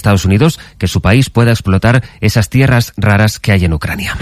Estados Unidos que su país pueda explotar esas tierras raras que hay en Ucrania.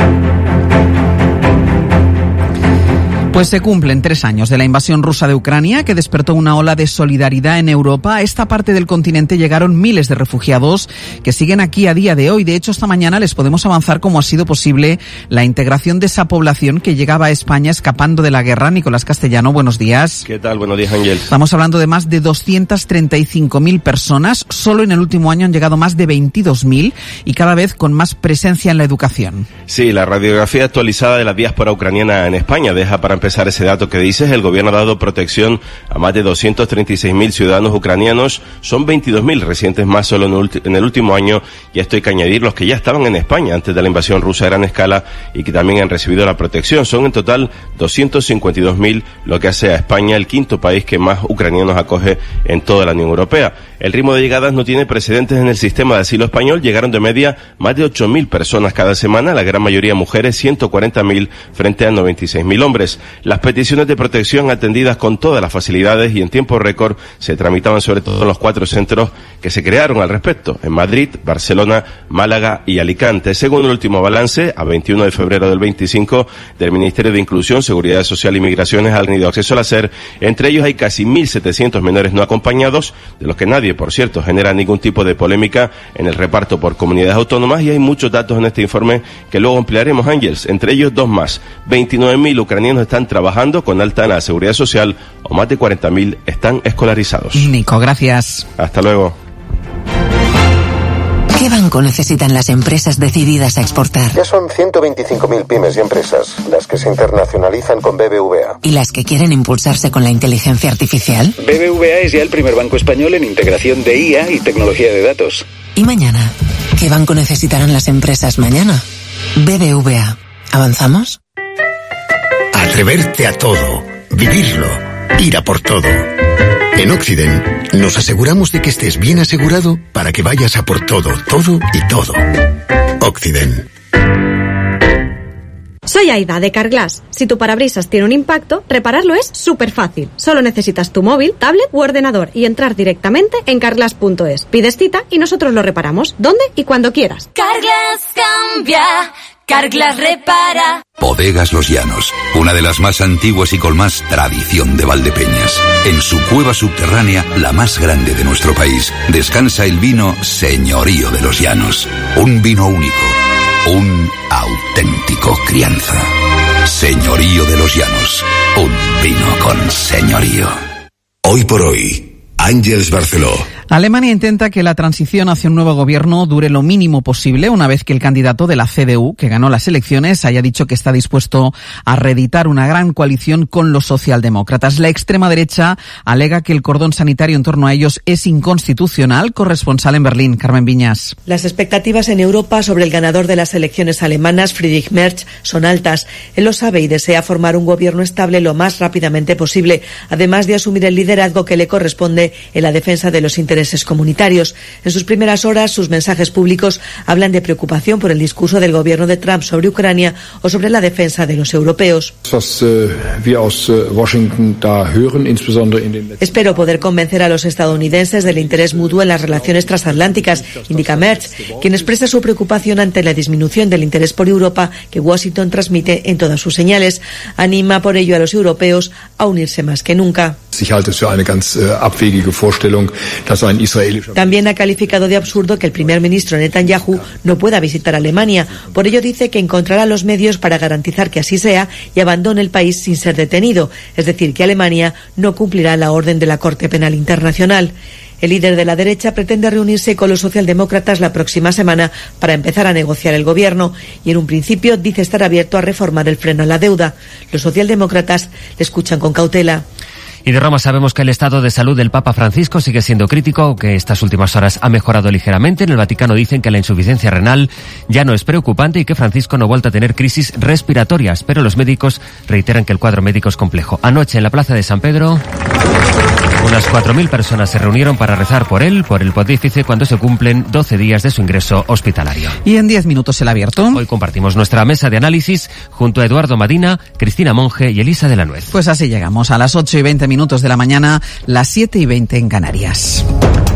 Pues se cumplen 3 años de la invasión rusa de Ucrania, que despertó una ola de solidaridad en Europa. A esta parte del continente llegaron miles de refugiados que siguen aquí a día de hoy. De hecho, esta mañana les podemos avanzar cómo ha sido posible la integración de esa población que llegaba a España escapando de la guerra. Nicolás Castellano, buenos días. ¿Qué tal? Buenos días, Ángel. Estamos hablando de más de 235.000 personas. Solo en el último año han llegado más de 22.000 y cada vez con más presencia en la educación. Sí, la radiografía actualizada de la diáspora ucraniana en España deja para empezar ese dato que dices. El gobierno ha dado protección a más de 236.000 ciudadanos ucranianos. Son 22.000 residentes más solo en el último año. Y esto hay que añadir los que ya estaban en España antes de la invasión rusa a gran escala y que también han recibido la protección. Son en total 252.000, lo que hace a España el quinto país que más ucranianos acoge en toda la Unión Europea. El ritmo de llegadas no tiene precedentes en el sistema de asilo español. Llegaron de media más de 8.000 personas cada semana, la gran mayoría mujeres, 140.000 frente a 96.000 hombres. Las peticiones de protección atendidas con todas las facilidades y en tiempo récord se tramitaban sobre todo en los 4 centros que se crearon al respecto, en Madrid, Barcelona, Málaga y Alicante. Según el último balance, a 21 de febrero del 25, del Ministerio de Inclusión, Seguridad Social y Migraciones han tenido acceso al SER. Entre ellos hay casi 1.700 menores no acompañados, de los que nadie, por cierto, genera ningún tipo de polémica en el reparto por comunidades autónomas, y hay muchos datos en este informe que luego emplearemos, Ángels. Entre ellos 2 más. 29.000 ucranianos están trabajando con alta en la Seguridad Social, o más de 40.000 están escolarizados. Nico, gracias. Hasta luego. ¿Qué banco necesitan las empresas decididas a exportar? Ya son 125.000 pymes y empresas las que se internacionalizan con BBVA. ¿Y las que quieren impulsarse con la inteligencia artificial? BBVA es ya el primer banco español en integración de IA y tecnología de datos. ¿Y mañana? ¿Qué banco necesitarán las empresas mañana? BBVA. ¿Avanzamos? Atreverte a todo, vivirlo, ir a por todo. En Occident nos aseguramos de que estés bien asegurado para que vayas a por todo, todo y todo. Occident. Soy Aida, de Carglass. Si tu parabrisas tiene un impacto, repararlo es súper fácil. Solo necesitas tu móvil, tablet u ordenador y entrar directamente en carglass.es. Pides cita y nosotros lo reparamos, donde y cuando quieras. Carglass cambia, Carglass repara. Bodegas Los Llanos, una de las más antiguas y con más tradición de Valdepeñas. En su cueva subterránea, la más grande de nuestro país, descansa el vino Señorío de los Llanos. Un vino único, un auténtico crianza. Señorío de los Llanos, un vino con señorío. Hoy por hoy, Ángels Barceló. Alemania intenta que la transición hacia un nuevo gobierno dure lo mínimo posible una vez que el candidato de la CDU, que ganó las elecciones, haya dicho que está dispuesto a reeditar una gran coalición con los socialdemócratas. La extrema derecha alega que el cordón sanitario en torno a ellos es inconstitucional. Corresponsal en Berlín, Carmen Viñas. Las expectativas en Europa sobre el ganador de las elecciones alemanas, Friedrich Merz, son altas. Él lo sabe y desea formar un gobierno estable lo más rápidamente posible, además de asumir el liderazgo que le corresponde en la defensa de los intereses comunitarios. En sus primeras horas, sus mensajes públicos hablan de preocupación por el discurso del gobierno de Trump sobre Ucrania o sobre la defensa de los europeos. Espero poder convencer a los estadounidenses del interés mutuo en las relaciones transatlánticas, indica Merz, quien expresa su preocupación ante la disminución del interés por Europa que Washington transmite en todas sus señales. Anima por ello a los europeos a unirse más que nunca. También ha calificado de absurdo que el primer ministro Netanyahu no pueda visitar Alemania. Por ello dice que encontrará los medios para garantizar que así sea y abandone el país sin ser detenido. Es decir, que Alemania no cumplirá la orden de la Corte Penal Internacional. El líder de la derecha pretende reunirse con los socialdemócratas la próxima semana para empezar a negociar el gobierno y en un principio dice estar abierto a reformar el freno a la deuda. Los socialdemócratas le escuchan con cautela. Y de Roma sabemos que el estado de salud del Papa Francisco sigue siendo crítico, aunque estas últimas horas ha mejorado ligeramente. En el Vaticano dicen que la insuficiencia renal ya no es preocupante y que Francisco no ha vuelto a tener crisis respiratorias, pero los médicos reiteran que el cuadro médico es complejo. Anoche en la Plaza de San Pedro, unas 4.000 personas se reunieron para rezar por él, por el pontífice, cuando se cumplen 12 días de su ingreso hospitalario. Y en 10 minutos el abierto. Hoy compartimos nuestra mesa de análisis junto a Eduardo Madina, Cristina Monge y Elisa de la Nuez. Pues así llegamos a las 8:20 de la mañana, las 7:20 en Canarias.